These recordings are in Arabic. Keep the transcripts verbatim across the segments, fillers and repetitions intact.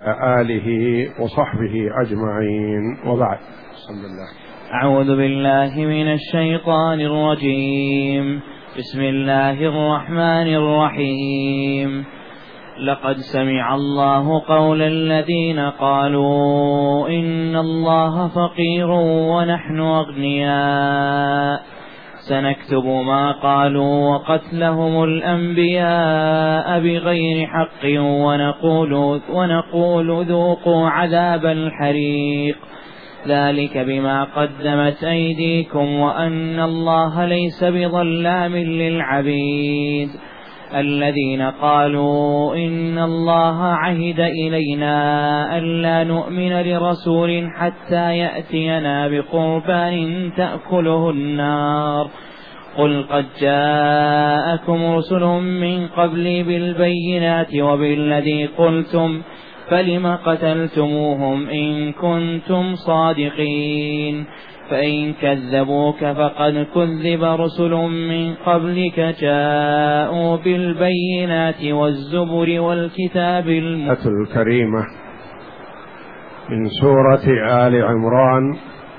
آله وصحبه أجمعين، وبعد. بسم الله. أعوذ بالله من الشيطان الرجيم. بسم الله الرحمن الرحيم. لقد سمع الله قول الذين قالوا إن الله فقير ونحن أغنياء سنكتب ما قالوا وقتلهم الأنبياء بغير حق ونقول, ونقول ذوقوا عذاب الحريق ذلك بما قدمت أيديكم وأن الله ليس بظلام للعبيد. الذين قالوا إن الله عهد إلينا ألا نؤمن لرسول حتى يأتينا بقربان تأكله النار قل قد جاءكم رسل من قبلي بالبينات وبالذي قلتم فلم قتلتموهم إن كنتم صادقين فإن كذبوك فقد كذب رسل من قبلك جاءوا بالبينات والزبر والكتاب المبين. الكريمة من سورة آل عمران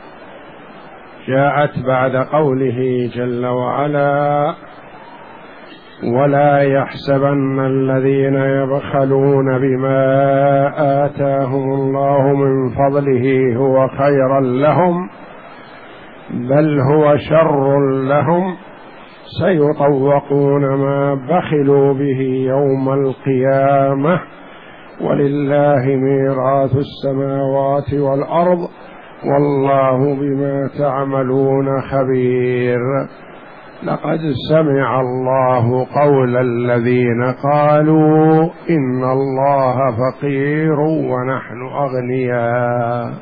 جاءت بعد قوله جل وعلا: ولا يحسبن الذين يبخلون بما آتاهم الله من فضله هو خيرا لهم بل هو شر لهم سيطوقون ما بخلوا به يوم القيامة ولله ميراث السماوات والأرض والله بما تعملون خبير. لقد سمع الله قول الذين قالوا إن الله فقير ونحن أغنياء.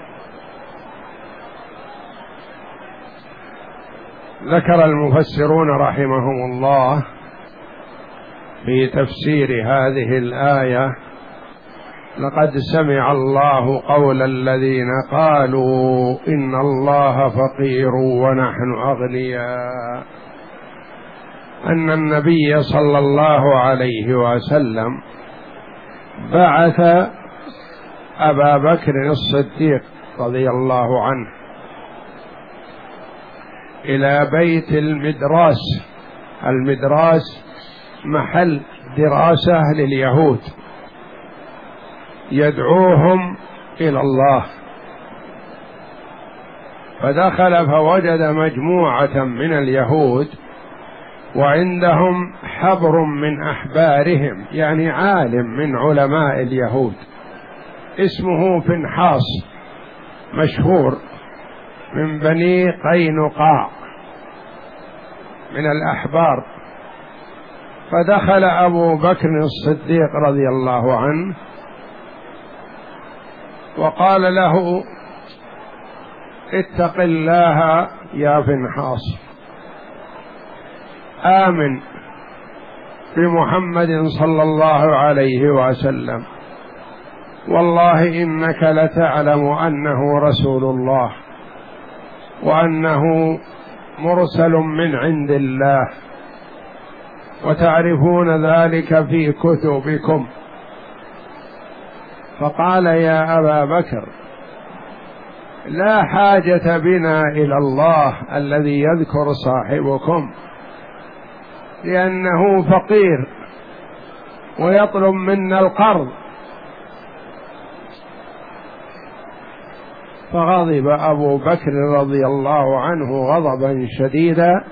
ذكر المفسرون رحمهم الله في تفسير هذه الآية: لقد سمع الله قول الذين قالوا إن الله فقير ونحن أغنياء، أن النبي صلى الله عليه وسلم بعث أبا بكر الصديق رضي الله عنه إلى بيت المدراس. المدراس محل دراسة لليهود، يدعوهم إلى الله. فدخل فوجد مجموعة من اليهود وعندهم حبر من أحبارهم، يعني عالم من علماء اليهود اسمه فنحاس مشهور من بني قينقاع من الأحبار. فدخل أبو بكر الصديق رضي الله عنه وقال له: اتق الله يا فنحاس، آمن بمحمد صلى الله عليه وسلم، والله إنك لتعلم أنه رسول الله وأنه مرسل من عند الله وتعرفون ذلك في كتبكم. فقال: يا أبا بكر، لا حاجة بنا إلى الله الذي يذكر صاحبكم، لأنه فقير ويطلب منا القرض. فغضب أبو بكر رضي الله عنه غضبا شديدا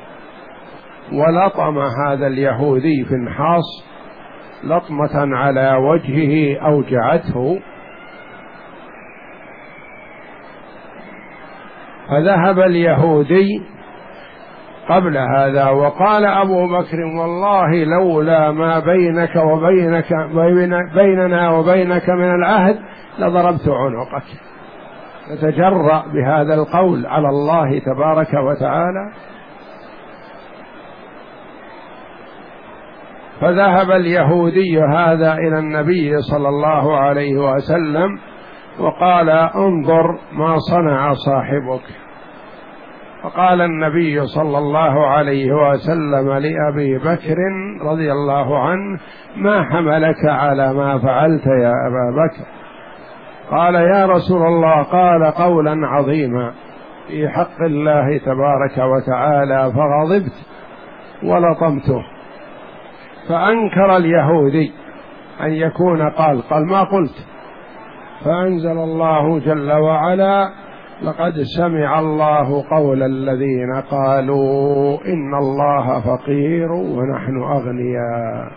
ولطم هذا اليهودي فنحاس لطمة على وجهه أوجعته. فذهب اليهودي قبل هذا وقال أبو بكر: والله لولا ما بينك وبينك بيننا وبينك من العهد لضربت عنقك. يتجرأ بهذا القول على الله تبارك وتعالى. فذهب اليهودي هذا إلى النبي صلى الله عليه وسلم وقال: انظر ما صنع صاحبك. فقال النبي صلى الله عليه وسلم لأبي بكر رضي الله عنه: ما حملك على ما فعلت يا أبا بكر؟ قال: يا رسول الله، قال قولا عظيما في حق الله تبارك وتعالى فغضبت ولطمته. فأنكر اليهودي أن يكون قال قال ما قلت، فأنزل الله جل وعلا: لقد سمع الله قول الذين قالوا إن الله فقير ونحن أغنياء.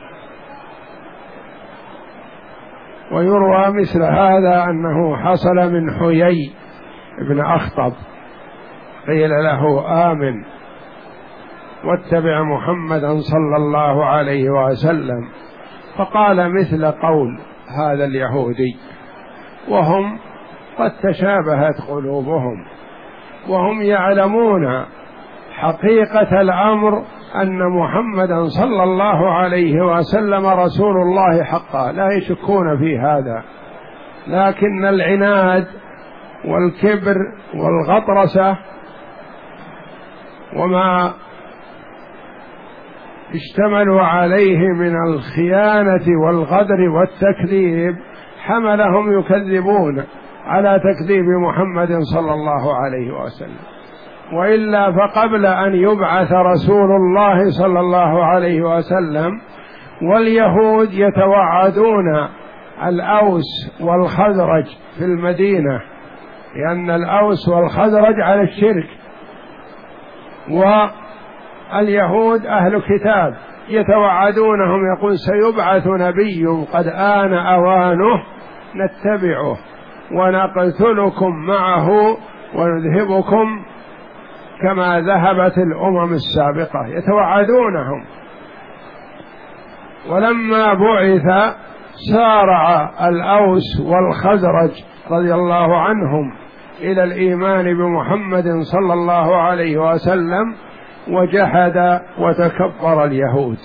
ويروى مثل هذا أنه حصل من حيي بن أخطب، قيل له: آمن واتبع محمدا صلى الله عليه وسلم، فقال مثل قول هذا اليهودي، وهم قد تشابهت قلوبهم، وهم يعلمون حقيقة الأمر أن محمدا صلى الله عليه وسلم رسول الله حقا، لا يشكون في هذا، لكن العناد والكبر والغطرسة وما اشتملوا عليه من الخيانة والغدر والتكذيب حملهم يكذبون على تكذيب محمد صلى الله عليه وسلم. وإلا فقبل أن يبعث رسول الله صلى الله عليه وسلم واليهود يتوعدون الأوس والخزرج في المدينة، لأن الأوس والخزرج على الشرك، واليهود أهل كتاب يتوعدونهم، يقول: سيبعث نبي قد آن أوانه نتبعه ونقتلكم معه ونذهبكم كما ذهبت الأمم السابقة، يتوعدونهم. ولما بعث سارع الأوس والخزرج رضي الله عنهم إلى الإيمان بمحمد صلى الله عليه وسلم، وجحد وتكبر اليهود.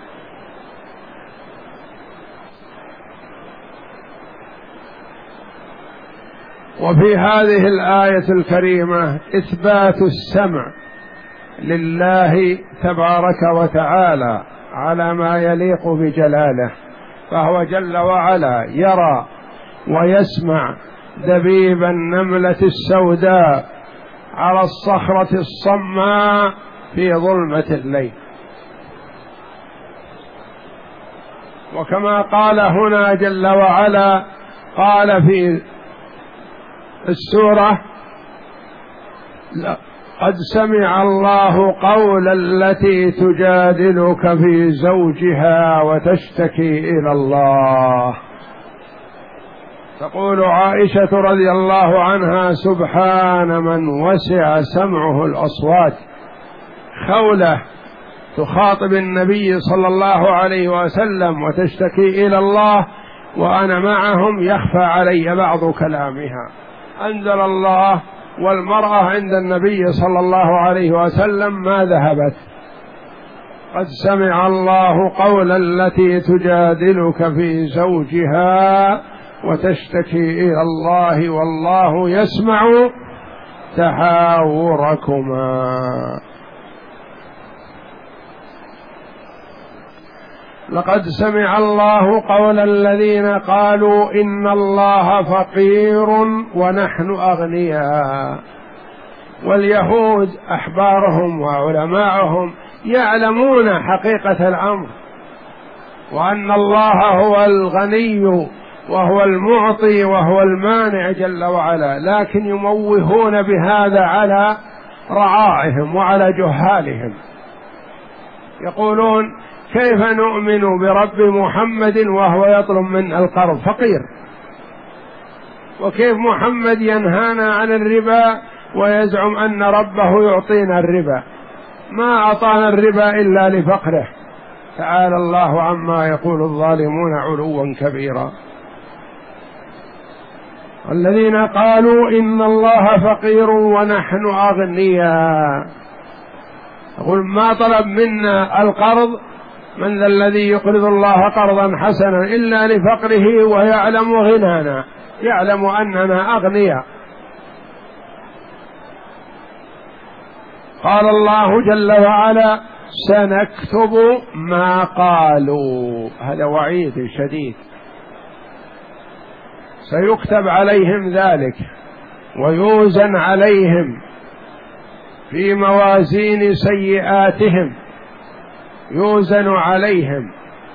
وفي هذه الآية الكريمة إثبات السمع لله تبارك وتعالى على ما يليق بجلاله، فهو جل وعلا يرى ويسمع دبيب النملة السوداء على الصخرة الصماء في ظلمة الليل. وكما قال هنا جل وعلا، قال في السورة: قد سمع الله قول التي تجادلك في زوجها وتشتكي إلى الله. تقول عائشة رضي الله عنها: سبحان من وسع سمعه الأصوات. خولة تخاطب النبي صلى الله عليه وسلم وتشتكي إلى الله وأنا معهم يخفى علي بعض كلامها. أنزل الله: والمرأة عند النبي صلى الله عليه وسلم ما ذهبت. قد سمع الله قول التي تجادلك في زوجها وتشتكي إلى الله والله يسمع تحاوركما. لقد سمع الله قول الذين قالوا إن الله فقير ونحن أغنياء. واليهود أحبارهم وعلماءهم يعلمون حقيقة الأمر، وأن الله هو الغني وهو المعطي وهو المانع جل وعلا، لكن يموهون بهذا على رعاعهم وعلى جهالهم. يقولون: كيف نؤمن برب محمد وهو يطلب منا القرض فقير؟ وكيف محمد ينهانا عن الربا ويزعم أن ربه يعطينا الربا؟ ما أعطانا الربا إلا لفقره. تعالى الله عما يقول الظالمون علوا كبيرا. الذين قالوا إن الله فقير ونحن أغنياء، يقول: ما طلب منا القرض، من ذا الذي يقرض الله قرضا حسنا إلا لفقره ويعلم غنانا، يعلم أننا أغنياء. قال الله جل وعلا: سنكتب ما قالوا. هذا وعيد شديد، سيكتب عليهم ذلك ويوزن عليهم في موازين سيئاتهم، يوزن عليهم.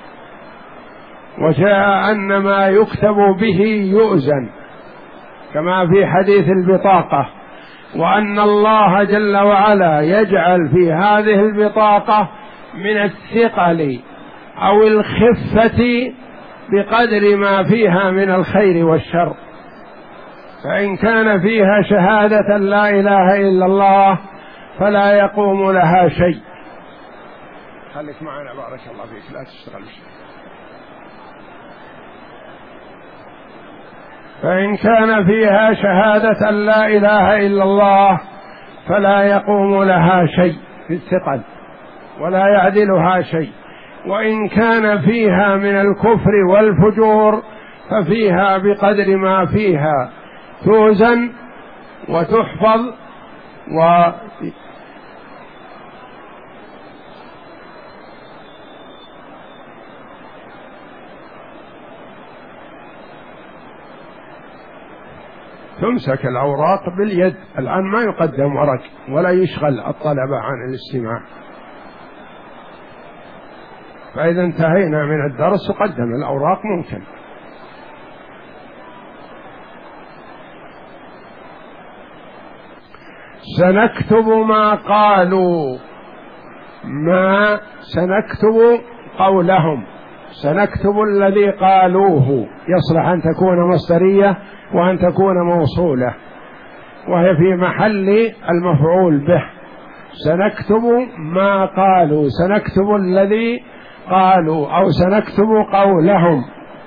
وجاء أن ما يكتب به يؤزن كما في حديث البطاقة، وأن الله جل وعلا يجعل في هذه البطاقة من الثقل أو الخفة بقدر ما فيها من الخير والشر. فإن كان فيها شهادة لا إله إلا الله فلا يقوم لها شيء. خليك معنا بارك الله فيك، لا تشتغل شيء. فإن كان فيها شهادة لا إله إلا الله فلا يقوم لها شيء في الثقل ولا يعدلها شيء. وإن كان فيها من الكفر والفجور ففيها بقدر ما فيها توزن وتحفظ و تمسك الأوراق باليد. الآن ما يقدم ورق ولا يشغل الطلبة عن الاستماع، فإذا انتهينا من الدرس قدم الأوراق ممكن. سنكتب ما قالوا، ما سنكتب قولهم، سنكتب الذي قالوه، يصلح أن تكون مصدرية وأن تكون موصولة، وهي في محل المفعول به. سنكتب ما قالوا، سنكتب الذي قالوا أو سنكتب قولهم.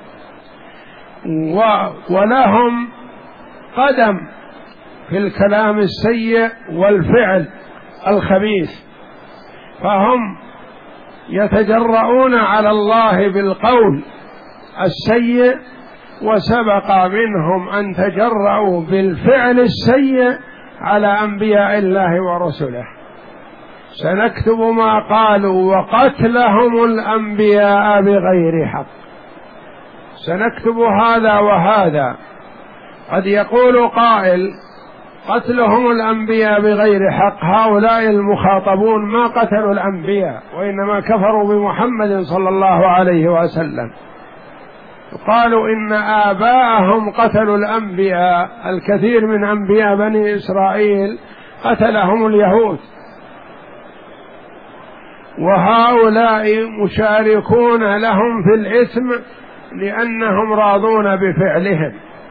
و ولهم قدم في الكلام السيء والفعل الخبيث، فهم يتجرؤون على الله بالقول السيء، وسبق منهم أن تجرؤوا بالفعل السيء على أنبياء الله ورسله. سنكتب ما قالوا وقتلهم الأنبياء بغير حق. سنكتب هذا وهذا. قد يقول قائل: قتلهم الأنبياء بغير حق، هؤلاء المخاطبون ما قتلوا الأنبياء وإنما كفروا بمحمد صلى الله عليه وسلم. قالوا إن آباءهم قتلوا الأنبياء، الكثير من أنبياء بني إسرائيل قتلهم اليهود، وهؤلاء مشاركون لهم في الإثم لأنهم راضون بفعلهم.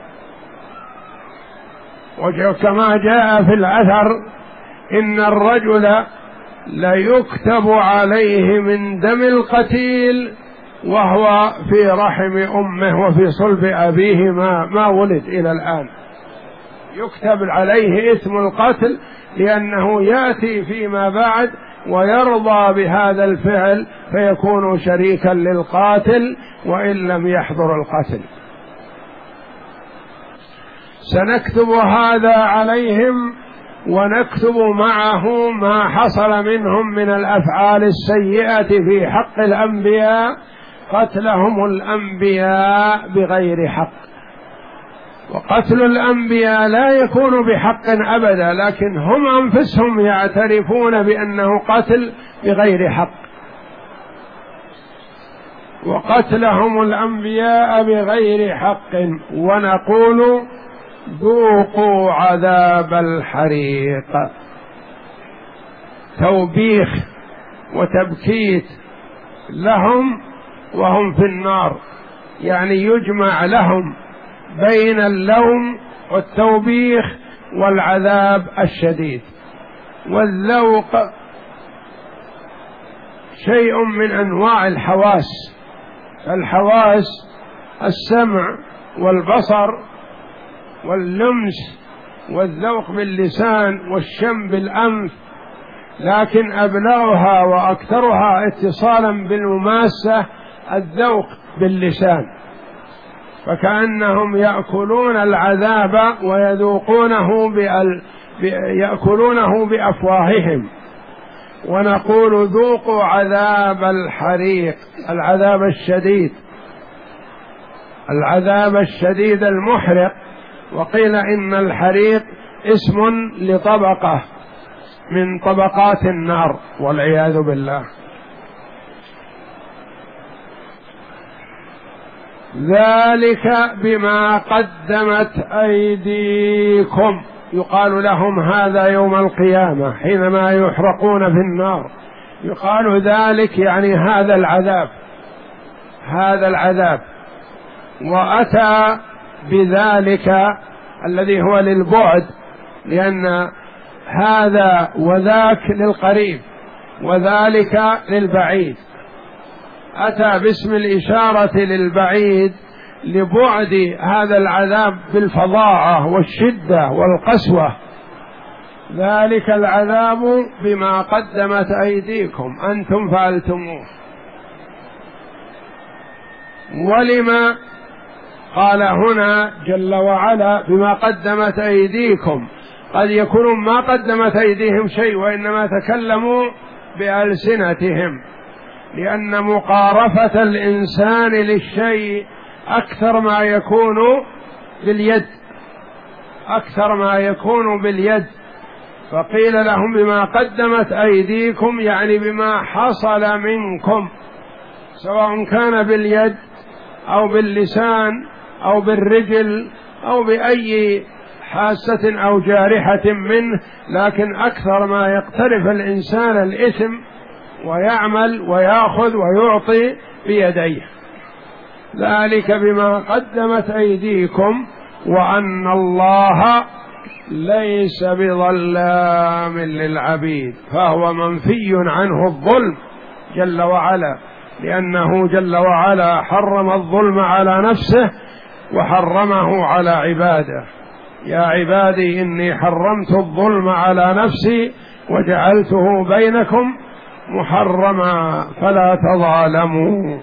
وكما جاء في الأثر: إن الرجل ليكتب عليه من دم القتيل وهو في رحم أمه وفي صلب أبيه ما, ما ولد إلى الآن، يكتب عليه اسم القتل لأنه يأتي فيما بعد ويرضى بهذا الفعل فيكون شريكا للقاتل وإن لم يحضر القتل. سنكتب هذا عليهم ونكتب معه ما حصل منهم من الأفعال السيئة في حق الأنبياء، قتلهم الأنبياء بغير حق. وقتل الأنبياء لا يكون بحق أبدا، لكن هم أنفسهم يعترفون بأنه قتل بغير حق. وقتلهم الأنبياء بغير حق، ونقول: ذوقوا عذاب الحريق. توبيخ وتبكيت لهم وهم في النار، يعني يجمع لهم بين اللوم والتوبيخ والعذاب الشديد. والذوق شيء من أنواع الحواس، الحواس السمع والبصر واللمس والذوق باللسان والشم بالأنف، لكن أبلغها وأكثرها اتصالا بالمماسة الذوق باللسان، فكأنهم يأكلون العذاب ويذوقونه يأكلونه بأفواههم، ونقول ذوقوا عذاب الحريق، العذاب الشديد، العذاب الشديد المحرق. وقيل إن الحريق اسم لطبقة من طبقات النار والعياذ بالله. ذلك بما قدمت أيديكم، يقال لهم هذا يوم القيامة حينما يحرقون في النار، يقال ذلك يعني هذا العذاب، هذا العذاب. وأتى بذلك الذي هو للبعد، لأن هذا وذاك للقريب وذلك للبعيد، أتى باسم الإشارة للبعيد لبعد هذا العذاب بالفظاعة والشدة والقسوة. ذلك العذاب بما قدمت أيديكم أنتم فعلتموه. ولما قال هنا جل وعلا بما قدمت أيديكم؟ قد يكون ما قدمت أيديهم شيء، وإنما تكلموا بألسنتهم، لأن مقارفة الإنسان للشيء أكثر ما يكون باليد، أكثر ما يكون باليد. فقيل لهم بما قدمت أيديكم يعني بما حصل منكم، سواء كان باليد أو باللسان أو بالرجل أو بأي حاسة أو جارحة منه، لكن أكثر ما يقترف الإنسان الإثم ويعمل ويأخذ ويعطي بيديه. ذلك بما قدمت أيديكم وأن الله ليس بظلام للعبيد، فهو منفي عنه الظلم جل وعلا، لأنه جل وعلا حرم الظلم على نفسه وحرمه على عباده. يا عبادي إني حرمت الظلم على نفسي وجعلته بينكم محرما فلا تظالموا،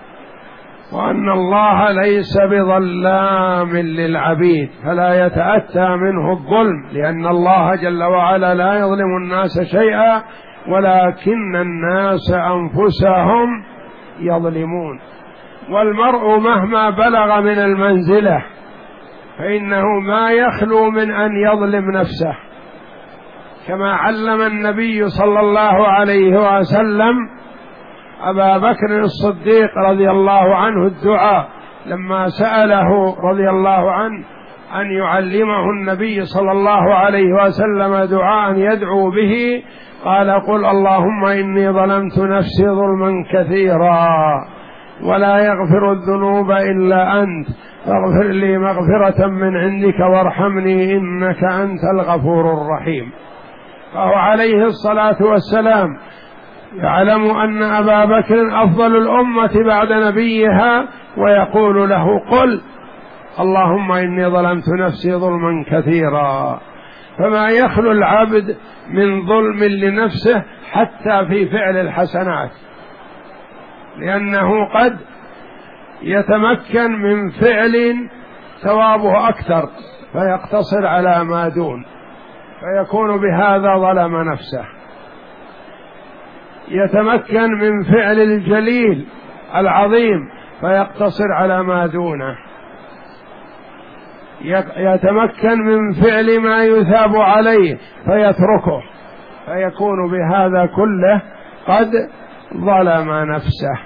وأن الله ليس بظلام للعبيد، فلا يتأتى منه الظلم، لأن الله جل وعلا لا يظلم الناس شيئا ولكن الناس أنفسهم يظلمون. والمرء مهما بلغ من المنزلة فإنه ما يخلو من أن يظلم نفسه، كما علم النبي صلى الله عليه وسلم أبا بكر الصديق رضي الله عنه الدعاء لما سأله رضي الله عنه أن يعلمه النبي صلى الله عليه وسلم دعاء يدعو به، قال قل اللهم إني ظلمت نفسي ظلما كثيرا ولا يغفر الذنوب إلا أنت فاغفر لي مغفرة من عندك وارحمني إنك أنت الغفور الرحيم. فهو عليه الصلاة والسلام يعلم أن أبا بكر أفضل الأمة بعد نبيها، ويقول له قل اللهم إني ظلمت نفسي ظلما كثيرا. فما يخلو العبد من ظلم لنفسه حتى في فعل الحسنات، لأنه قد يتمكن من فعل ثوابه أكثر فيقتصر على ما دون، فيكون بهذا ظلم نفسه. يتمكن من فعل الجليل العظيم فيقتصر على ما دونه. يتمكن من فعل ما يثاب عليه فيتركه، فيكون بهذا كله قد ظلم نفسه.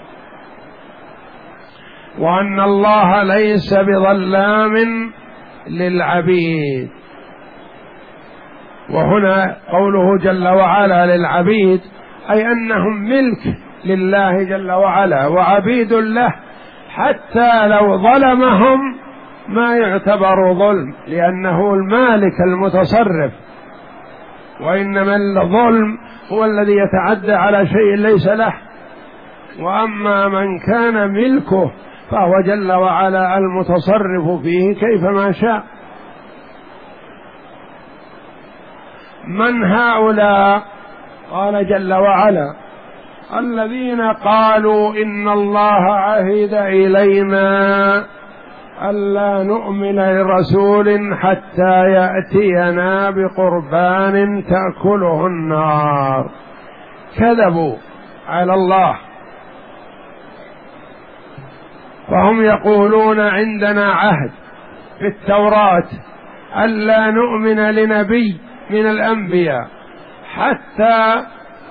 وأن الله ليس بظلام للعبيد. وهنا قوله جل وعلا للعبيد أي أنهم ملك لله جل وعلا وعبيد له، حتى لو ظلمهم ما يعتبر ظلم، لأنه المالك المتصرف. وإنما الظلم هو الذي يتعدى على شيء ليس له، وأما من كان ملكه فهو جل وعلا المتصرف فيه كيفما شاء. من هؤلاء؟ قال جل وعلا الذين قالوا إن الله عهد إلينا ألا نؤمن لرسول حتى يأتينا بقربان تأكله النار. كذبوا على الله، فهم يقولون عندنا عهد في التوراة ألا نؤمن لنبي من الأنبياء حتى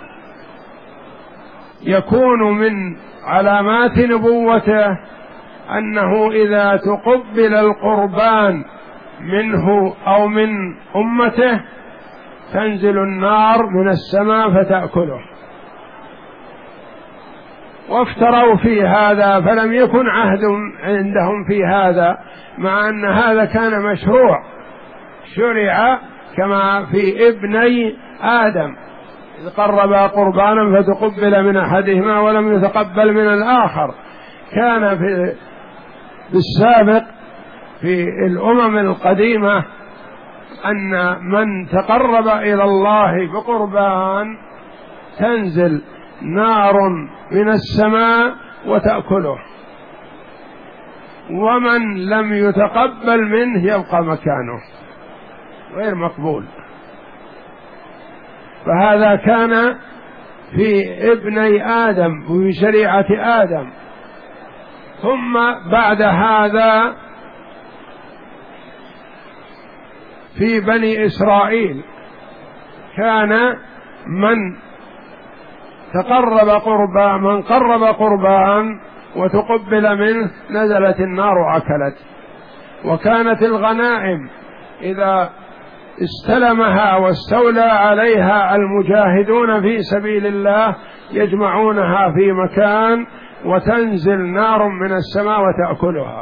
يكون من علامات نبوته أنه إذا تقبل القربان منه أو من أمته تنزل النار من السماء فتأكله. وافتروا في هذا، فلم يكن عهد عندهم في هذا، مع أن هذا كان مشروع شرع كما في ابني آدم إذ قربا قربانا فتقبل من أحدهما ولم يتقبل من الآخر. كان في بالسابق في الأمم القديمة أن من تقرب إلى الله بقربان تنزل نار من السماء وتأكله، ومن لم يتقبل منه يبقى مكانه غير مقبول. فهذا كان في ابني آدم وفي شريعة آدم. ثم بعد هذا في بني إسرائيل كان من تقرب قربان من قرب قربان وتقبل منه نزلت النار وأكلت. وكانت الغنائم إذا استلمها واستولى عليها المجاهدون في سبيل الله يجمعونها في مكان وتنزل نار من السماء وتأكلها.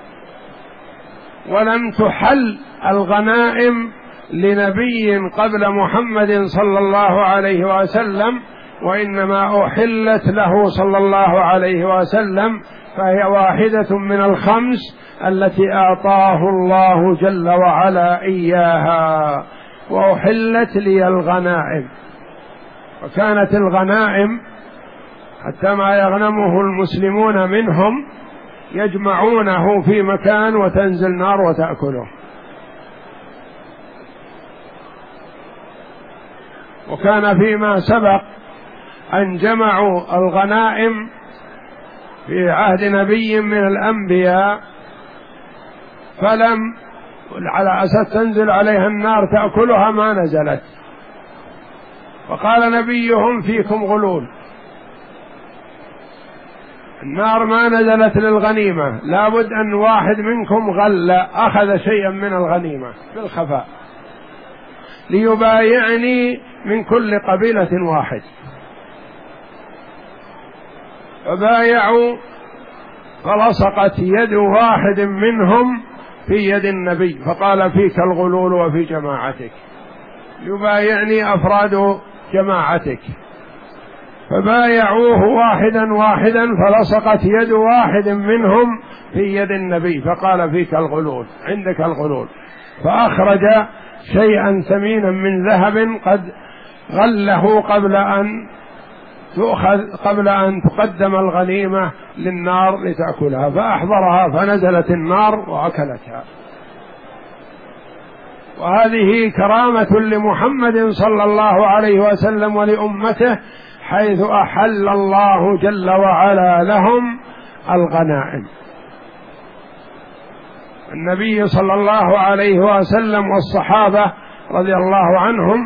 ولم تحل الغنائم لنبي قبل محمد صلى الله عليه وسلم، وإنما أحلت له صلى الله عليه وسلم، فهي واحدة من الخمس التي أعطاه الله جل وعلا إياها، وأحلت لي الغنائم. وكانت الغنائم حتى ما يغنمه المسلمون منهم يجمعونه في مكان وتنزل نار وتأكله. وكان فيما سبق أن جمعوا الغنائم في عهد نبي من الأنبياء فلم على أساس تنزل عليها النار تأكلها ما نزلت، وقال نبيهم فيكم غلول، النار ما نزلت للغنيمة، لابد أن واحد منكم غل أخذ شيئا من الغنيمة بالخفاء ليبايعني من كل قبيلة واحد. فبايعوا فلصقت يد واحد منهم في يد النبي فقال فيك الغلول وفي جماعتك، يبايعني أفراد جماعتك. فبايعوه واحدا واحدا فلصقت يد واحد منهم في يد النبي فقال فيك الغلول، عندك الغلول. فأخرج شيئا ثمينا من ذهب قد غله قبل أن تؤخذ قبل أن تقدم الغنيمة للنار لتأكلها، فأحضرها فنزلت النار وأكلتها. وهذه كرامة لمحمد صلى الله عليه وسلم ولأمته، حيث أحل الله جل وعلا لهم الغنائم. النبي صلى الله عليه وسلم والصحابة رضي الله عنهم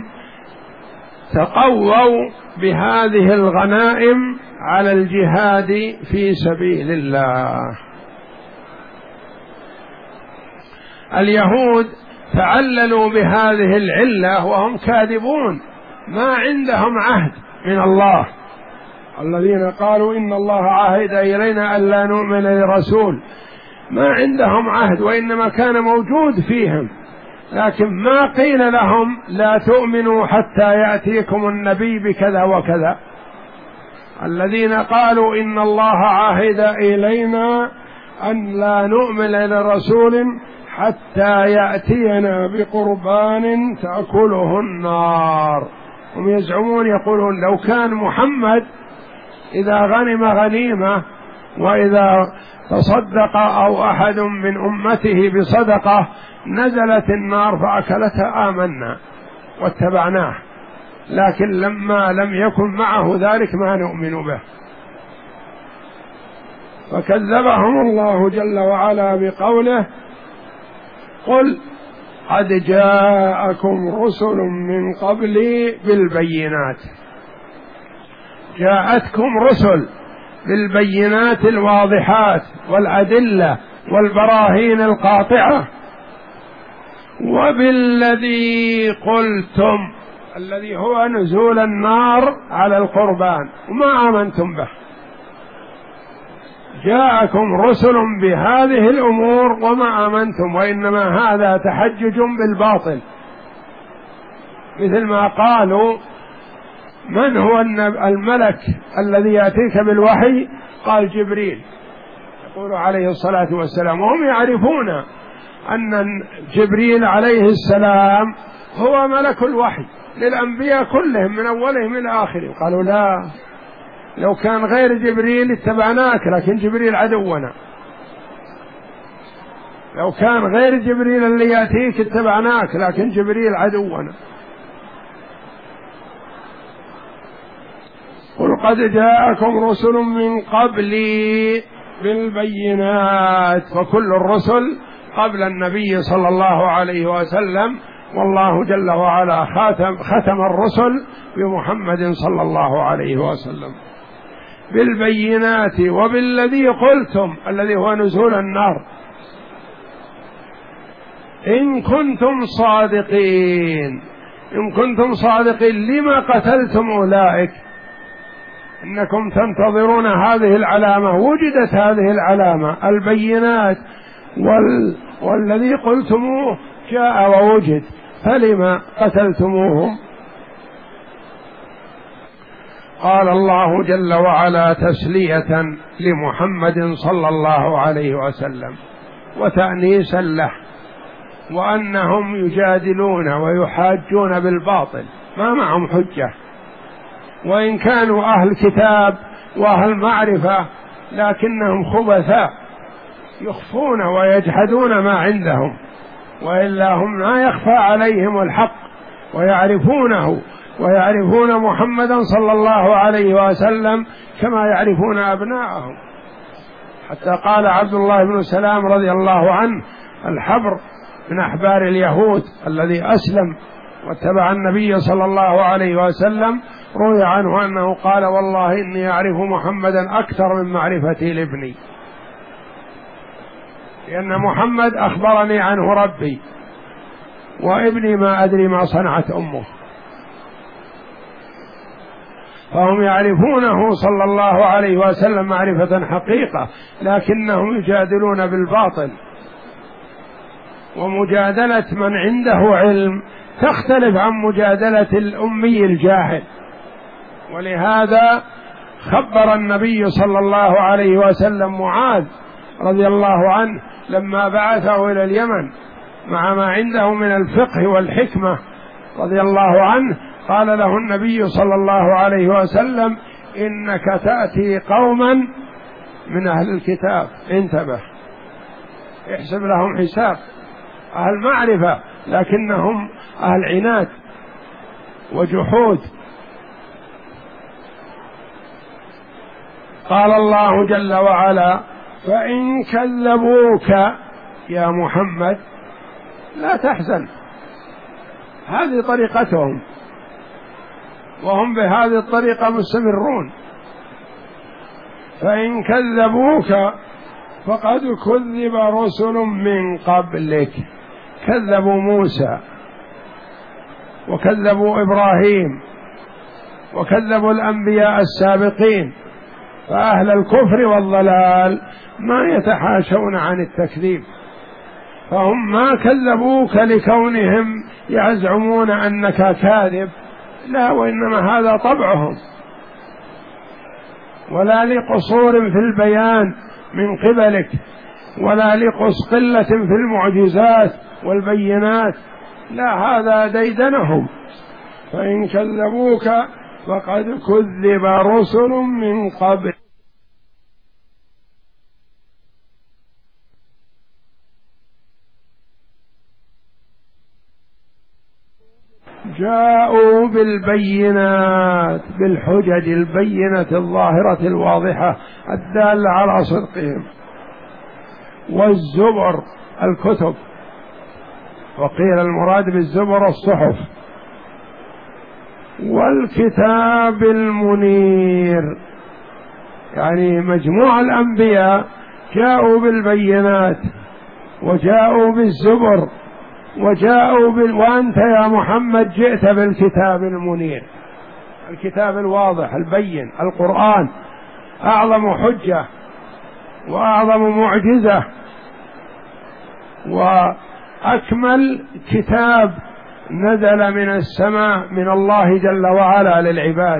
تقووا بهذه الغنائم على الجهاد في سبيل الله. اليهود تعللوا بهذه العلة وهم كاذبون، ما عندهم عهد من الله، الذين قالوا إن الله عهد إلينا ألا نؤمن لرسول، ما عندهم عهد، وإنما كان موجود فيهم، لكن ما قيل لهم لا تؤمنوا حتى يأتيكم النبي بكذا وكذا. الذين قالوا إن الله عهد إلينا أن لا نؤمن لرسول حتى يأتينا بقربان تأكله النار. هم يزعمون يقولون لو كان محمد إذا غنم غنيمة وإذا تصدق أو أحد من أمته بصدقة نزلت النار فأكلتها آمنا واتبعناه، لكن لما لم يكن معه ذلك ما نؤمن به. فكذبهم الله جل وعلا بقوله: قل قد جاءكم رسل من قبلي بالبينات. جاءتكم رسل بالبينات الواضحات والأدلة والبراهين القاطعة، وبالذي قلتم الذي هو نزول النار على القربان وما آمنتم به. جاءكم رسل بهذه الأمور وما آمنتم، وإنما هذا تحجج بالباطل، مثل ما قالوا: من هو الملك الذي يأتيك بالوحي؟ قال: جبريل. يقول عليه الصلاة والسلام، وهم يعرفون أن جبريل عليه السلام هو ملك الوحي للأنبياء كلهم من أولهم إلى آخرهم. قالوا: لا، لو كان غير جبريل اتبعناك، لكن جبريل عدونا. لو كان غير جبريل اللي يأتيك اتبعناك، لكن جبريل عدونا. قل قد جاءكم رسل من قبلي بالبينات، فكل الرسل قبل النبي صلى الله عليه وسلم، والله جل وعلا ختم, ختم الرسل بمحمد صلى الله عليه وسلم بالبينات وبالذي قلتم الذي هو نزول النار، إن كنتم صادقين. إن كنتم صادقين لما قتلتم أولئك؟ إنكم تنتظرون هذه العلامة، وجدت هذه العلامة البينات وال... والذي قلتموه جاء ووجد، فلما قتلتموهم؟ قال الله جل وعلا تسلية لمحمد صلى الله عليه وسلم وتأنيسا له، وأنهم يجادلون ويحاجون بالباطل ما معهم حجة، وإن كانوا أهل كتاب وأهل معرفة لكنهم خبثاء يخفون ويجحدون ما عندهم، وإلا هم لا يخفى عليهم الحق ويعرفونه، ويعرفون محمدا صلى الله عليه وسلم كما يعرفون أبناءهم. حتى قال عبد الله بن سلام رضي الله عنه الحبر من أحبار اليهود الذي أسلم واتبع النبي صلى الله عليه وسلم، روي عنه أنه قال: والله إني أعرف محمدا أكثر من معرفتي لابني، لأن محمد أخبرني عنه ربي، وابني ما أدري ما صنعت أمه. فهم يعرفونه صلى الله عليه وسلم معرفة حقيقة، لكنهم يجادلون بالباطل، ومجادلة من عنده علم تختلف عن مجادلة الأمي الجاهل. ولهذا خبر النبي صلى الله عليه وسلم معاذ رضي الله عنه لما بعثه إلى اليمن مع ما عنده من الفقه والحكمة رضي الله عنه، قال له النبي صلى الله عليه وسلم: إنك تأتي قوما من أهل الكتاب، انتبه، احسب لهم حساب، أهل معرفة لكنهم أهل عناد وجحود. قال الله جل وعلا: فإن كذبوك يا محمد لا تحزن. هذه طريقتهم، وهم بهذه الطريقة مستمرون. فإن كذبوك فقد كذب رسل من قبلك، كذبوا موسى وكذبوا إبراهيم وكذبوا الأنبياء السابقين، فأهل الكفر والضلال ما يتحاشون عن التكذيب، فهم ما كذبوك لكونهم يزعمون أنك كاذب، لا، وإنما هذا طبعهم، ولا لقصور في البيان من قبلك، ولا لقص قلة في المعجزات والبينات، لا، هذا ديدنهم. فإن كذبوك فقد كذب رسل من قبل جاءوا بالبينات، بالحجج البينة الظاهرة الواضحة الدالة على صدقهم، والزبر الكتب، وقيل المراد بالزبر الصحف، والكتاب المنير، يعني مجموع الأنبياء جاءوا بالبينات وجاءوا بالزبر وجاءوا بال... وأنت يا محمد جئت بالكتاب المنير، الكتاب الواضح البين، القرآن أعظم حجة وأعظم معجزة وأكمل كتاب نزل من السماء من الله جل وعلا للعباد،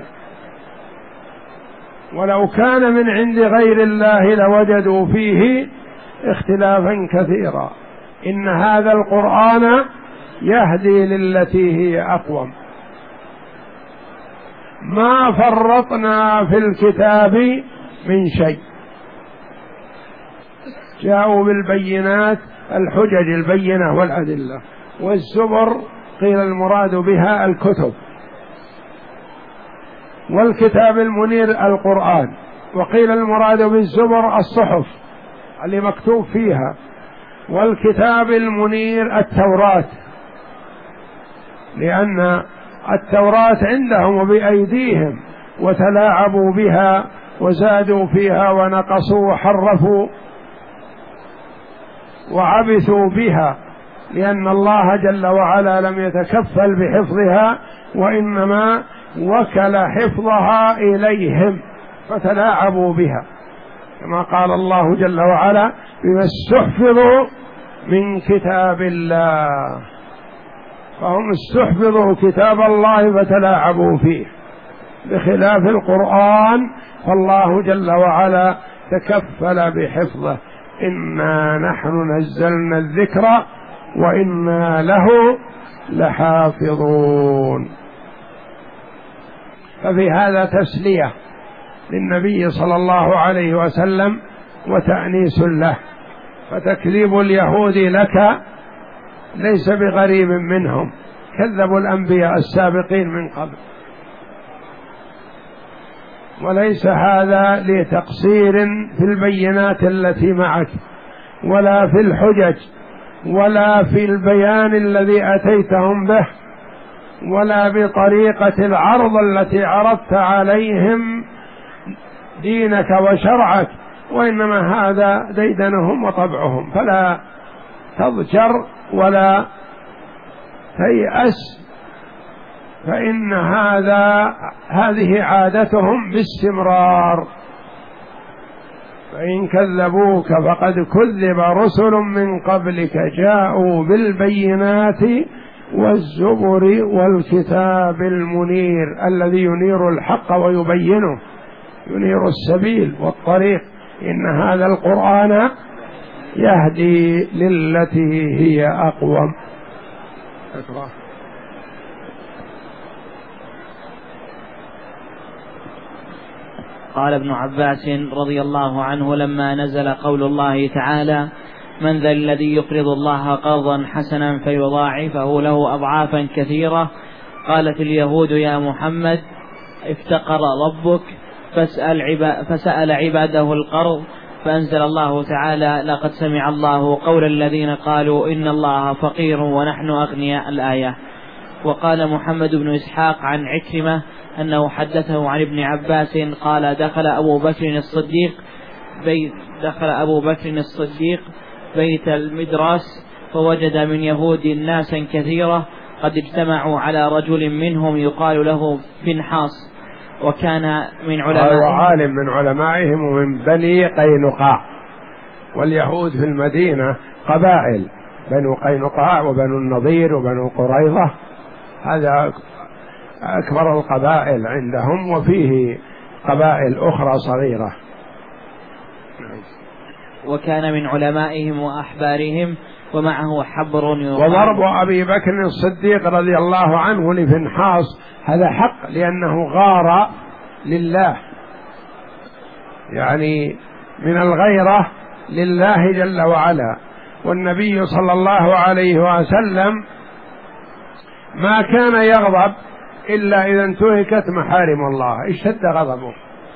ولو كان من عند غير الله لوجدوا فيه اختلافا كثيرا. إن هذا القرآن يهدي للتي هي أقوم، ما فرطنا في الكتاب من شيء. جاءوا بالبينات، الحجج البينة والأدلة، والزبر قيل المراد بها الكتب، والكتاب المنير القرآن، وقيل المراد بالزبر الصحف اللي مكتوب فيها، والكتاب المنير التوراة، لأن التوراة عندهم وبأيديهم وتلاعبوا بها وزادوا فيها ونقصوا وحرفوا وعبثوا بها، لأن الله جل وعلا لم يتكفل بحفظها وإنما وكل حفظها إليهم فتلاعبوا بها، كما قال الله جل وعلا: بما استحفظوا من كتاب الله، فهم استحفظوا كتاب الله فتلاعبوا فيه، بخلاف القرآن فالله جل وعلا تكفل بحفظه: إنا نحن نزلنا الذكر وإنا له لحافظون. ففي هذا تسلية للنبي صلى الله عليه وسلم وتأنيس له، فتكذيب اليهود لك ليس بغريب منهم، كذبوا الأنبياء السابقين من قبل، وليس هذا لتقصير في البينات التي معك ولا في الحجج ولا في البيان الذي أتيتهم به ولا بطريقة العرض التي عرضت عليهم دينك وشرعك، وإنما هذا ديدنهم وطبعهم، فلا تضجر ولا تيأس، فإن هذا هذه عادتهم باستمرار. فإن كذبوك فقد كذب رسل من قبلك جاءوا بالبينات والزبر والكتاب المنير الذي ينير الحق ويبينه، ينير السبيل والطريق. إن هذا القرآن يهدي للتي هي أقوم. أكبر. قال ابن عباس رضي الله عنه: لما نزل قول الله تعالى: من ذا الذي يقرض الله قرضا حسنا فيضاعفه له أضعافا كثيرة، قالت اليهود: يا محمد افتقر ربك فاسأل عبا فسأل عباده القرض، فأنزل الله تعالى: لقد سمع الله قول الذين قالوا إن الله فقير ونحن أغنياء، الآية. وقال محمد بن إسحاق عن عكرمة أنه حدثه عن ابن عباس قال: دخل أبو بكر الصديق بيت دخل أبو بكر الصديق بيت المدرس فوجد من يهود ناسا كثيرة قد اجتمعوا على رجل منهم يقال له فنحاس، وكان من علمائهم عالم من علمائهم ومن بني قينقاع، واليهود في المدينة قبائل، بنو قينقاع وبنو النضير وبنو قريظة، هذا أكبر القبائل عندهم، وفيه قبائل أخرى صغيرة. وكان من علمائهم وأحبارهم ومعه حبر. وضرب أبي بكر الصديق رضي الله عنه لفنحاس هذا حق، لأنه غار لله، يعني من الغيرة لله جل وعلا. والنبي صلى الله عليه وسلم ما كان يغضب إلا إذا انتهكت محارم الله اشتد غضبه،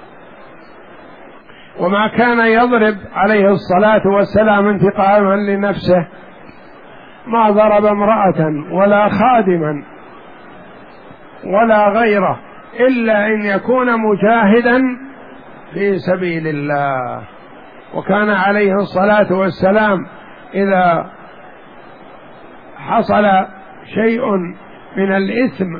وما كان يضرب عليه الصلاة والسلام انتقاما لنفسه، ما ضرب امرأة ولا خادما ولا غيره إلا أن يكون مجاهدا في سبيل الله. وكان عليه الصلاة والسلام إذا حصل شيء من الإثم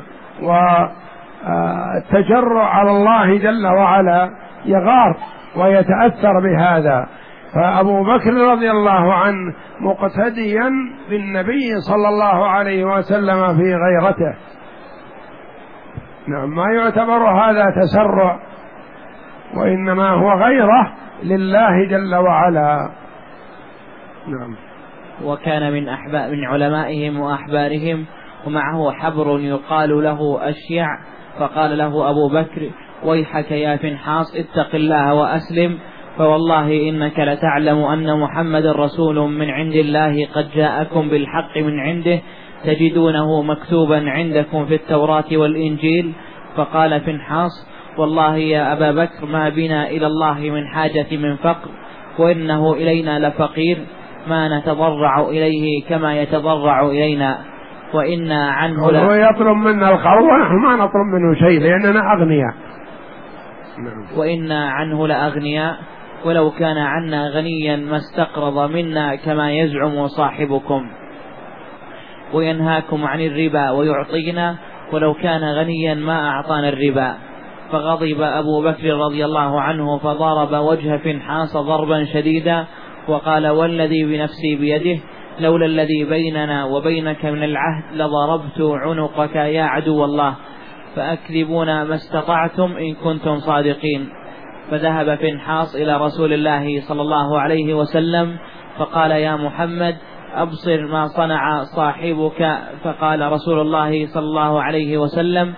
والتجرع على الله جل وعلا يغار ويتأثر بهذا، فأبو بكر رضي الله عنه مقتديا بالنبي صلى الله عليه وسلم في غيرته. نعم، ما يعتبر هذا تسرع، وإنما هو غيرة لله جل وعلا. نعم. وكان من أحباب من علمائهم وأحبارهم ومعه حبر يقال له أشيع، فقال له أبو بكر: ويحك يا فنحاص، اتق الله وأسلم، فوالله إنك لتعلم أن محمد رسول من عند الله قد جاءكم بالحق من عنده، تجدونه مكتوبا عندكم في التوراة والإنجيل. فقال فنحاص: والله يا أبا بكر ما بنا إلى الله من حاجة من فقر، وإنه إلينا لفقير، ما نتضرع إليه كما يتضرع إلينا، وإنا عنه لا... هو يطلب منا القرض ونحن ما نطلب منه شيء لأننا أغنياء. وإنا عنه لأغنياء، ولو كان عنا غنيا ما استقرض منا كما يزعم صاحبكم، وينهاكم عن الربا ويعطينا، ولو كان غنيا ما أعطانا الربا. فغضب أبو بكر رضي الله عنه فضرب وجه فنحاص ضربا شديدا، وقال: والذي بنفسي بيده لولا الذي بيننا وبينك من العهد لضربت عنقك يا عدو الله، فأكذبون ما استطعتم إن كنتم صادقين. فذهب فنحاص إلى رسول الله صلى الله عليه وسلم فقال: يا محمد أبصر ما صنع صاحبك. فقال رسول الله صلى الله عليه وسلم: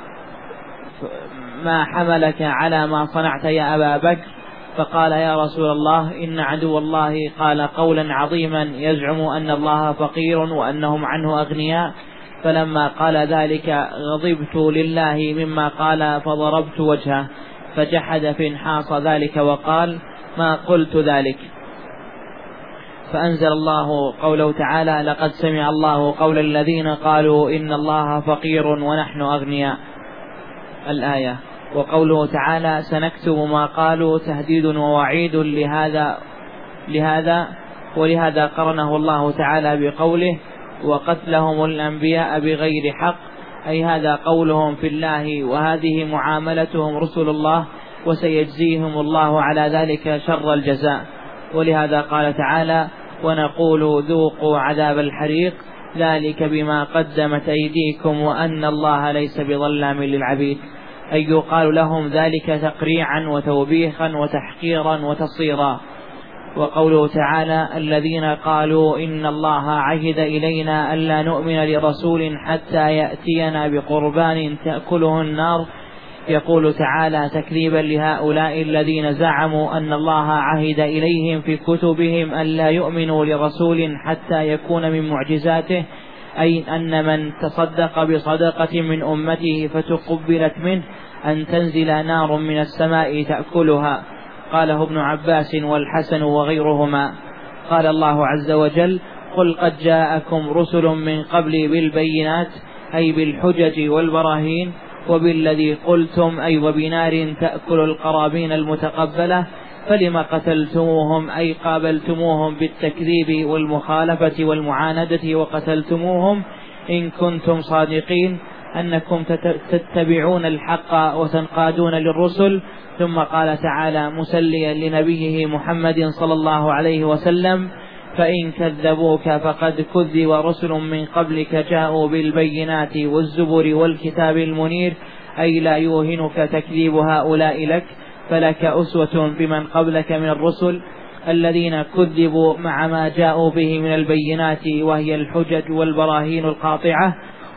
ما حملك على ما صنعت يا أبا بكر؟ فقال: يا رسول الله إن عدو الله قال قولا عظيما يزعم أن الله فقير وأنهم عنه أغنياء، فلما قال ذلك غضبت لله مما قال فضربت وجهه. فجحد فنحاص ذلك وقال: ما قلت ذلك. فأنزل الله قوله تعالى: لقد سمع الله قول الذين قالوا إن الله فقير ونحن أغنياء، الآية. وقوله تعالى: سنكتب ما قالوا تهديد ووعيد لهذا لهذا ولهذا قرنه الله تعالى بقوله: وقتلهم الأنبياء بغير حق، أي هذا قولهم في الله وهذه معاملتهم رسل الله، وسيجزيهم الله على ذلك شر الجزاء. ولهذا قال تعالى: ونقول ذوقوا عذاب الحريق ذلك بما قدمت أيديكم وأن الله ليس بظلام للعبيد، أي يقال لهم ذلك تقريعا وتوبيخا وتحقيرا وتصيرا. وقوله تعالى: الذين قالوا إن الله عهد إلينا ألا نؤمن لرسول حتى يأتينا بقربان تأكله النار، يقول تعالى تكذيبا لهؤلاء الذين زعموا أن الله عهد إليهم في كتبهم ألا يؤمنوا لرسول حتى يكون من معجزاته، أي أن من تصدق بصدقة من أمته فتقبلت منه أن تنزل نار من السماء تأكلها. قاله ابن عباس والحسن وغيرهما. قال الله عز وجل: قل قد جاءكم رسل من قبلي بالبينات، أي بالحجج والبراهين، وبالذي قلتم، أي وبنار تأكل القرابين المتقبلة، فلما قتلتموهم، أي قابلتموهم بالتكذيب والمخالفة والمعاندة وقتلتموهم إن كنتم صادقين أنكم تتبعون الحق وتنقادون للرسل. ثم قال تعالى مسليا لنبيه محمد صلى الله عليه وسلم: فإن كذبوك فقد كذب رسل من قبلك جاءوا بالبينات والزبر والكتاب المنير، أي لا يوهنك تكذيب هؤلاء لك، فلك أسوة بمن قبلك من الرسل الذين كذبوا مع ما جاءوا به من البينات، وهي الحجج والبراهين القاطعة.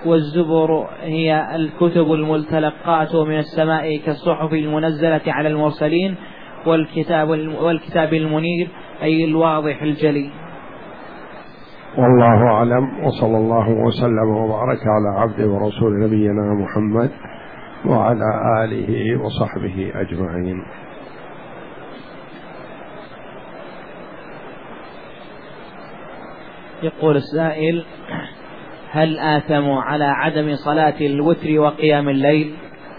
والزبر هي الكتب المتلقاة من السماء كالصحف المنزلة على المرسلين، والكتاب والكتاب المنير أي الواضح الجلي. والله أعلم، وصلى الله وسلم وبارك على عبده ورسول نبينا محمد وعلى آله وصحبه أجمعين. يقول السائل: هل آثموا على عدم صلاة الوتر وقيام الليل؟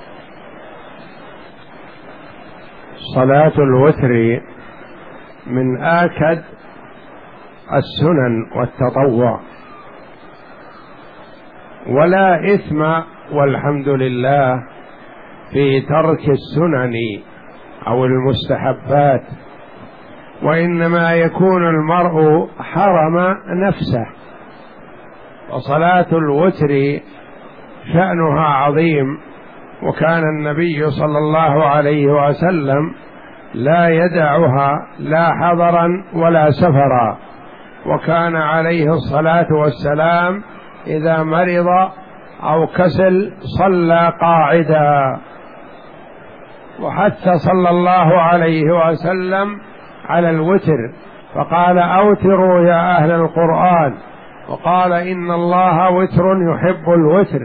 صلاة الوتر من آكد السنن والتطوع، ولا إثم والحمد لله في ترك السنن أو المستحبات، وإنما يكون المرء حرم نفسه. وصلاة الوتر شأنها عظيم، وكان النبي صلى الله عليه وسلم لا يدعها لا حضرا ولا سفرا، وكان عليه الصلاة والسلام إذا مرض أو كسل صلى قاعدا. وحث صلى الله عليه وسلم على الوتر فقال: أوتروا يا أهل القرآن، وقال: إن الله وتر يحب الوتر.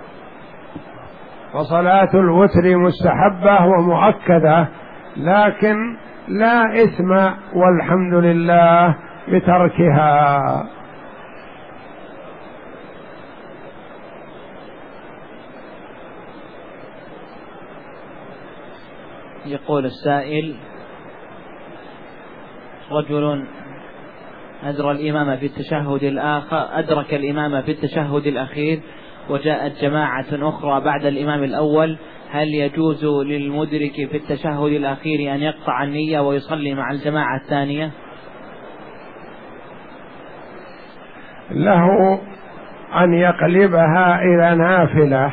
وصلاة الوتر مستحبة ومؤكدة، لكن لا إثم والحمد لله بتركها. يقول السائل: رجل أدرك الإمام في التشهد الآخر أدرك الإمام في التشهد الأخير وجاءت جماعة أخرى بعد الإمام الأول، هل يجوز للمدرك في التشهد الأخير أن يقطع النية ويصلي مع الجماعة الثانية؟ له أن يقلبها إلى نافلة،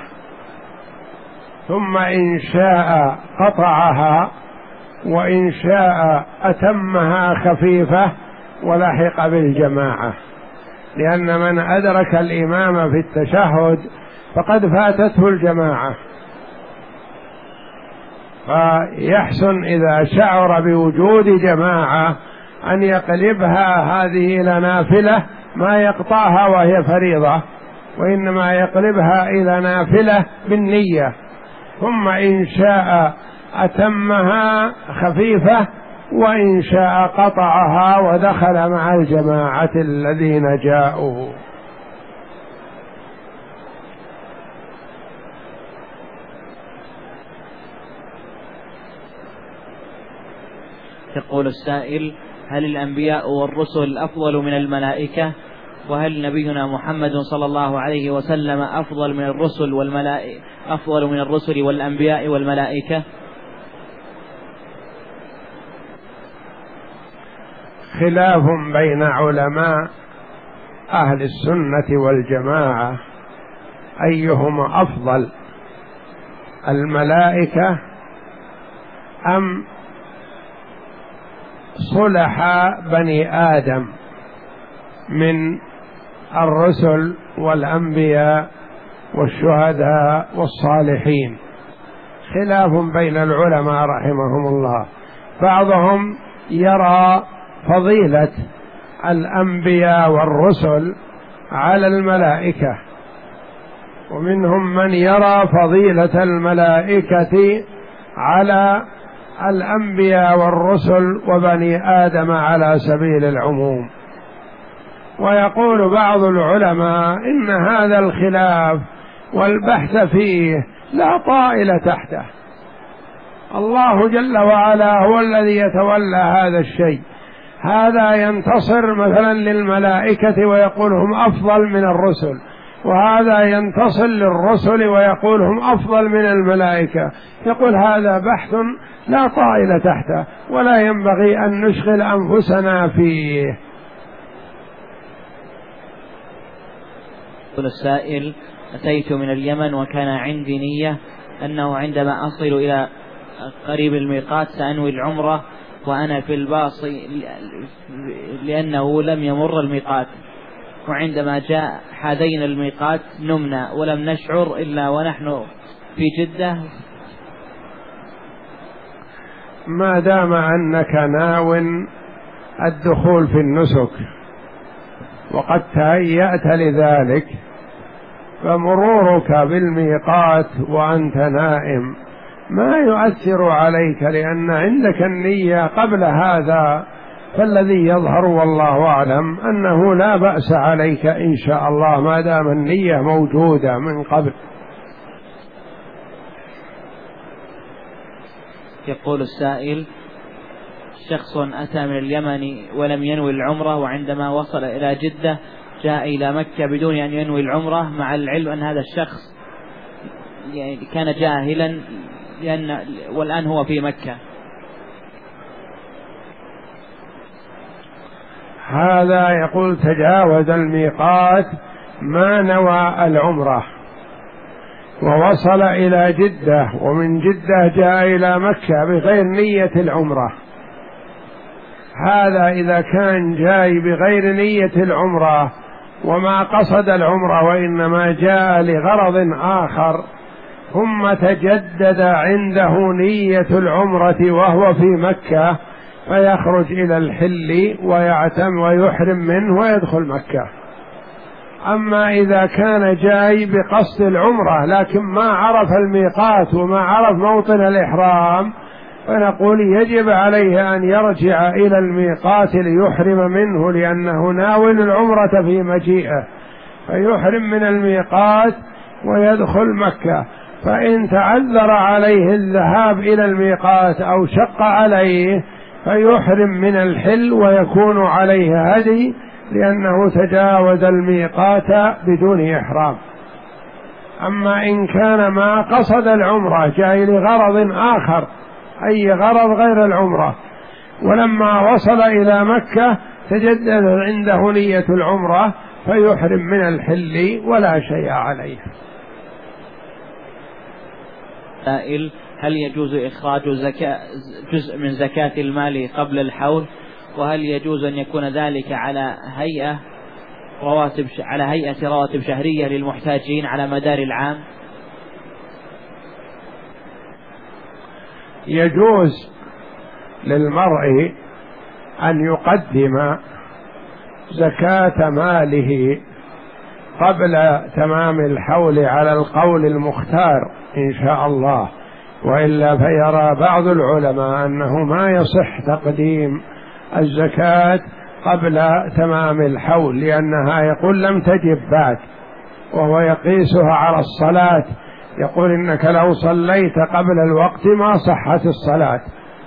ثم إن شاء قطعها، وإن شاء أتمها خفيفة ولحق بالجماعة، لأن من أدرك الإمام في التشهد فقد فاتته الجماعة. فيحسن إذا شعر بوجود جماعة أن يقلبها هذه إلى نافلة، ما يقطعها وهي فريضة، وإنما يقلبها إلى نافلة بالنية، ثم إن شاء أتمها خفيفة، وإن شاء قطعها ودخل مع الجماعة الذين جاءوا. يقول السائل: هل الأنبياء والرسل أفضل من الملائكة؟ وهل نبينا محمد صلى الله عليه وسلم أفضل من الرسل والملائكة أفضل من الرسل والأنبياء والملائكة؟ خلاف بين علماء أهل السنة والجماعة أيهما أفضل، الملائكة أم صلحاء بني آدم من الرسل والأنبياء والشهداء والصالحين؟ خلاف بين العلماء رحمهم الله. بعضهم يرى فضيلة الأنبياء والرسل على الملائكة، ومنهم من يرى فضيلة الملائكة على الأنبياء والرسل وبني آدم على سبيل العموم. ويقول بعض العلماء إن هذا الخلاف والبحث فيه لا طائل تحته، الله جل وعلا هو الذي يتولى هذا الشيء. هذا ينتصر مثلا للملائكة ويقول هم أفضل من الرسل، وهذا ينتصر للرسل ويقول هم أفضل من الملائكة. يقول هذا بحث لا طائل تحته، ولا ينبغي أن نشغل أنفسنا فيه. يقول السائل: أتيت من اليمن وكان عندي نية أنه عندما أصل إلى قريب الميقات سأنوي العمرة وأنا في الباص لأنه لم يمر الميقات، وعندما جاء حادين الميقات نمنا ولم نشعر إلا ونحن في جدة. ما دام أنك ناو الدخول في النسك وقد تهيأت لذلك، فمرورك بالميقات وأنت نائم ما يؤثر عليك، لأن عندك النية قبل هذا. فالذي يظهر والله أعلم أنه لا بأس عليك إن شاء الله ما دام النية موجودة من قبل. يقول السائل: شخص أتى من اليمن ولم ينوي العمرة، وعندما وصل إلى جدة جاء إلى مكة بدون أن ينوي العمرة، مع العلم أن هذا الشخص يعني كان جاهلا لأن والآن هو في مكة. هذا يقول تجاوز الميقات ما نوى العمرة ووصل إلى جدة، ومن جدة جاء إلى مكة بغير نية العمرة. هذا إذا كان جاي بغير نية العمرة وما قصد العمرة وإنما جاء لغرض آخر، ثم تجدد عنده نية العمرة وهو في مكة، فيخرج إلى الحل ويعتم ويحرم منه ويدخل مكة. أما إذا كان جاي بقصد العمرة لكن ما عرف الميقات وما عرف موطن الإحرام، فنقول يجب عليه أن يرجع إلى الميقات ليحرم منه، لأنه ناول العمرة في مجيئه، فيحرم من الميقات ويدخل مكة. فإن تعذر عليه الذهاب إلى الميقات أو شق عليه فيحرم من الحل ويكون عليه هدي، لأنه تجاوز الميقات بدون إحرام. أما إن كان ما قصد العمرة جاي لغرض آخر، أي غرض غير العمرة، ولما وصل إلى مكة تجدد عنده نية العمرة فيحرم من الحل ولا شيء عليه. سائل: هل يجوز إخراج زكاة جزء من زكاة المال قبل الحول؟ وهل يجوز أن يكون ذلك على هيئة رواتب على هيئة رواتب شهرية للمحتاجين على مدار العام؟ يجوز للمرء أن يقدم زكاة ماله قبل تمام الحول على القول المختار إن شاء الله، وإلا فيرى بعض العلماء أنه ما يصح تقديم الزكاة قبل تمام الحول، لأنها يقول لم تجب بعد، وهو يقيسها على الصلاة، يقول إنك لو صليت قبل الوقت ما صحت الصلاة.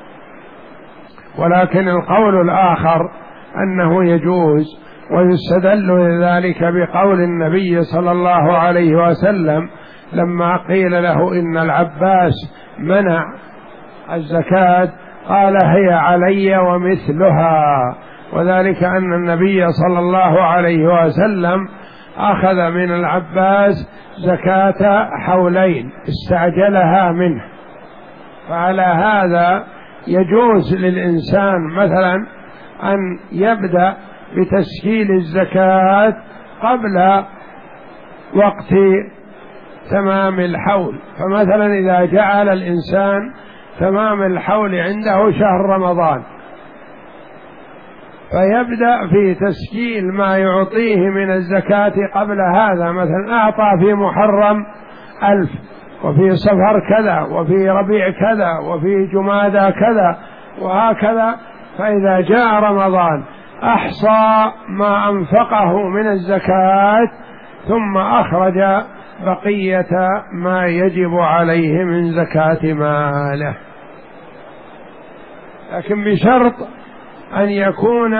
ولكن القول الآخر أنه يجوز، ويستدل لذلك بقول النبي صلى الله عليه وسلم لما قيل له إن العباس منع الزكاة قال هي علي ومثلها، وذلك أن النبي صلى الله عليه وسلم أخذ من العباس زكاة حولين استعجلها منه. فعلى هذا يجوز للإنسان مثلا أن يبدأ بتسهيل الزكاة قبل وقت تمام الحول. فمثلا إذا جعل الإنسان تمام الحول عنده شهر رمضان، فيبدأ في تسجيل ما يعطيه من الزكاة قبل هذا، مثلا أعطى في محرم ألف، وفي صفر كذا، وفي ربيع كذا، وفي جمادى كذا، وهكذا. فإذا جاء رمضان أحصى ما أنفقه من الزكاة ثم أخرج بقية ما يجب عليه من زكاة ماله، لكن بشرط أن يكون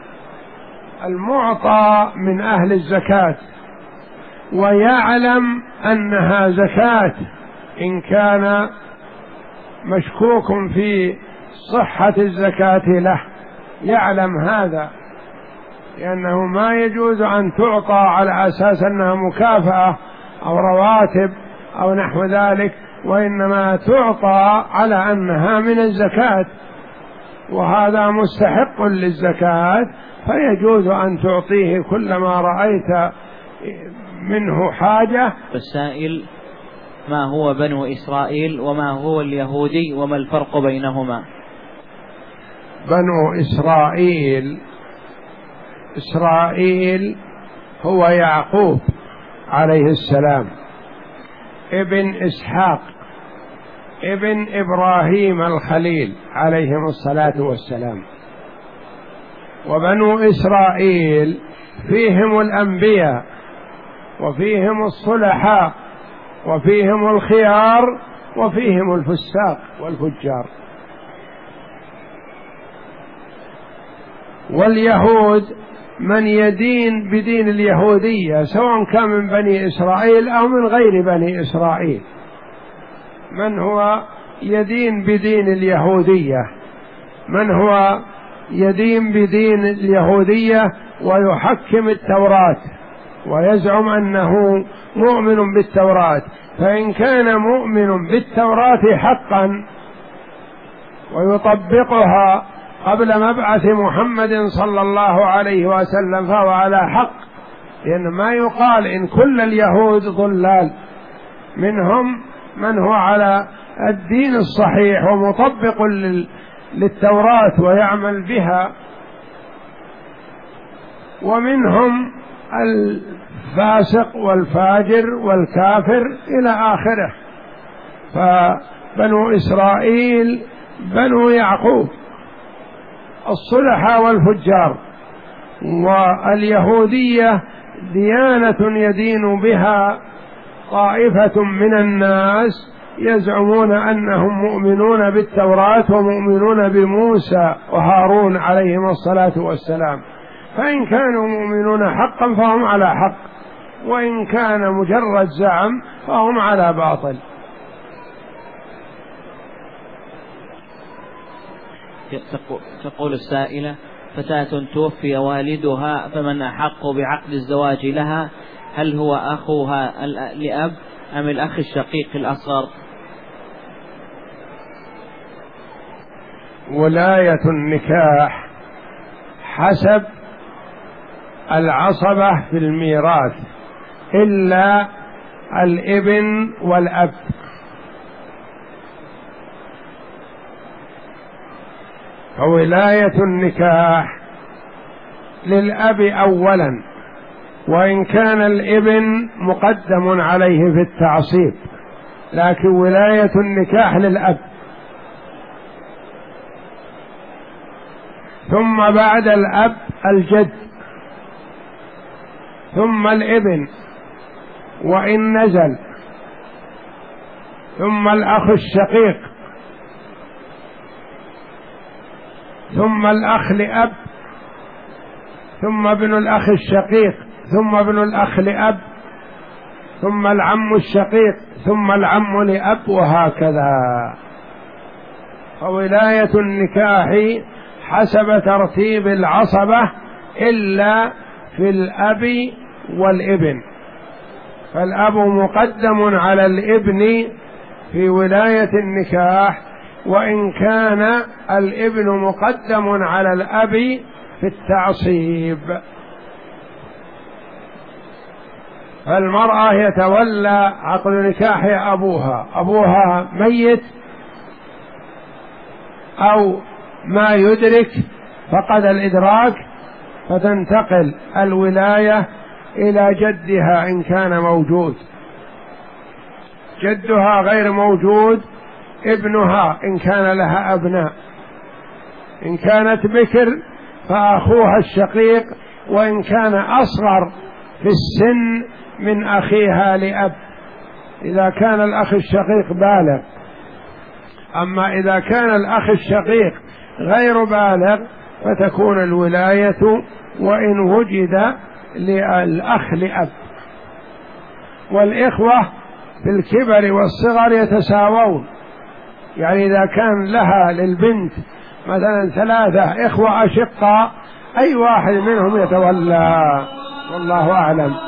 المعطى من أهل الزكاة ويعلم أنها زكاة. إن كان مشكوك في صحة الزكاة له يعلم هذا، لأنه ما يجوز أن تعطى على أساس أنها مكافأة أو رواتب أو نحو ذلك، وإنما تعطى على أنها من الزكاة، وهذا مستحق للزكاة، فيجوز أن تعطيه كلما رأيت منه حاجة. السائل: ما هو بنو إسرائيل وما هو اليهودي وما الفرق بينهما؟ بنو إسرائيل إسرائيل هو يعقوب عليه السلام ابن إسحاق ابن إبراهيم الخليل عليهم الصلاة والسلام. وبنو إسرائيل فيهم الأنبياء وفيهم الصلحاء وفيهم الخيار وفيهم الفساق والفجار. واليهود من يدين بدين اليهودية سواء كان من بني إسرائيل أو من غير بني إسرائيل، من هو يدين بدين اليهودية، من هو يدين بدين اليهودية ويحكم التوراة ويزعم أنه مؤمن بالتوراة، فإن كان مؤمن بالتوراة حقا ويطبقها قبل مبعث محمد صلى الله عليه وسلم فهو على حق، لأن ما يقال إن كل اليهود ضلال، منهم من هو على الدين الصحيح ومطبق للتوراة ويعمل بها، ومنهم الفاسق والفاجر والكافر إلى آخره. فبنو إسرائيل بنو يعقوب الصلحاء والفجار، واليهودية ديانة يدين بها طائفة من الناس يزعمون أنهم مؤمنون بالتوراة ومؤمنون بموسى وهارون عليهم الصلاة والسلام، فإن كانوا مؤمنون حقا فهم على حق، وإن كان مجرد زعم فهم على باطل. تقول السائلة: فتاة توفي والدها فمن أحق بعقد الزواج لها؟ هل هو أخوها لأب أم الأخ الشقيق الأصغر؟ ولاية النكاح حسب العصبة في الميراث إلا الابن والأب، فولاية النكاح للأب أولا، وإن كان الابن مقدم عليه في التعصيب، لكن ولاية النكاح للأب، ثم بعد الأب الجد، ثم الابن وإن نزل، ثم الأخ الشقيق، ثم الأخ لأب، ثم ابن الأخ الشقيق، ثم ابن الأخ لأب، ثم العم الشقيق، ثم العم لأب، وهكذا. فولاية النكاح حسب ترتيب العصبة إلا في الأب والابن، فالأب مقدم على الابن في ولاية النكاح، وإن كان الابن مقدم على الأب في التعصيب. فالمرأة يتولى عقد نكاح أبوها، أبوها ميت أو ما يدرك فقد الإدراك، فتنتقل الولاية إلى جدها إن كان موجود، جدها غير موجود ابنها إن كان لها أبناء، إن كانت بكر فأخوها الشقيق، وإن كان أصغر في السن من أخيها لأب إذا كان الأخ الشقيق بالغ. أما إذا كان الأخ الشقيق غير بالغ فتكون الولاية وإن وجد للأخ لأب. والإخوة في الكبر والصغر يتساوون، يعني إذا كان لها للبنت مثلا ثلاثة إخوة أشقاء أي واحد منهم يتولى، والله أعلم.